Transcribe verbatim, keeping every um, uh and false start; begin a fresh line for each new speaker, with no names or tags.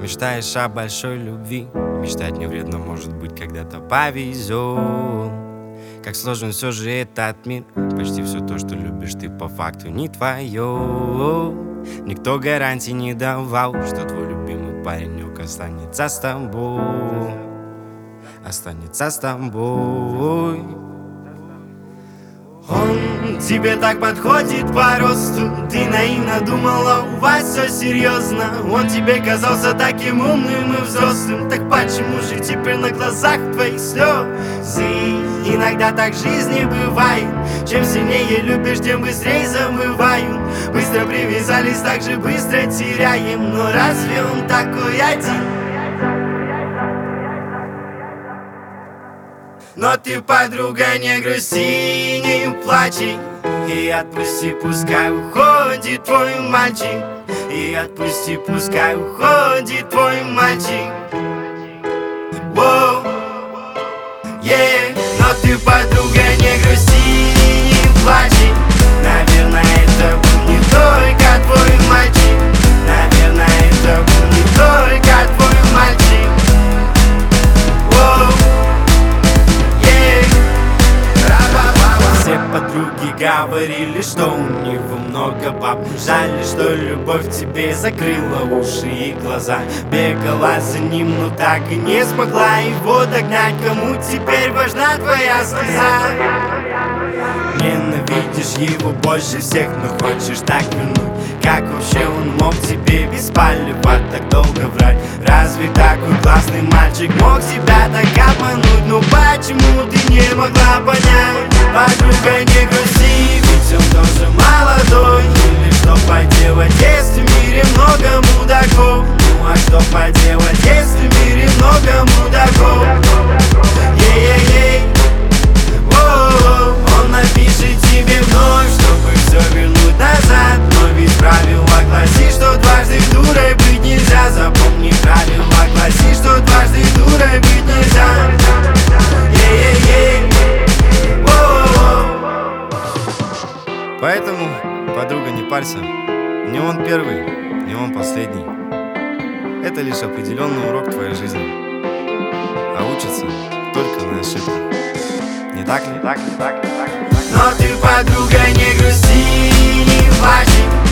Мечтаешь о большой любви, мечтать не вредно, может быть, когда-то повезет. Как сложен все же этот мир, почти все то, что любишь ты, по факту не твое. Никто гарантий не давал, что твой любимый паренек останется с тобой. Останется с тобой. Он тебе так подходит по росту, ты наивно думала, у вас все серьезно. Он тебе казался таким умным и взрослым, так почему же теперь на глазах твоих слезы? Иногда так в жизни бывает, чем сильнее любишь, тем быстрее забывают. Быстро привязались, так же быстро теряем, но разве он такой один? Но ты, подруга, не грусти, не плачь, и отпусти, пускай уходит твой мальчик. И отпусти, пускай уходит твой мальчик. Воу, yeah. Но ты, подруга, не грусти, не плачь. Наверное, это был не только твой мальчик. Наверное, это был не только твой мальчик. Воу. Все подруги говорили, что у него много баб. Жаль, что любовь тебе закрыла уши и глаза. Бегала за ним, но так и не смогла его догнать. Кому теперь важна твоя слеза? Ненавидишь его больше всех, но хочешь так вернуть. Как вообще он мог тебе без палева так долго врать? Разве такой классный мальчик мог тебя так обмануть? Ну почему ты не могла понять? Подруга, не грусти, ведь он тоже молодой. Или что поделать, если в мире много мудаков? Ну а что поделать, если в мире много мудаков? Ей-ей-ей, он напишет тебе вновь, чтобы все вернуть назад. Но ведь правило гласит, что дважды дурой быть нельзя. Запомни, правило гласит, что дважды дурой быть нельзя. Ей-ей-ей. Поэтому, подруга, не парься. Не он первый, не он последний. Это лишь определенный урок твоей жизни. А учится только на ошибках. Не так ли? Так ли, так ли, так ли, так ли? Но ты, подруга, не грусти, не плачь.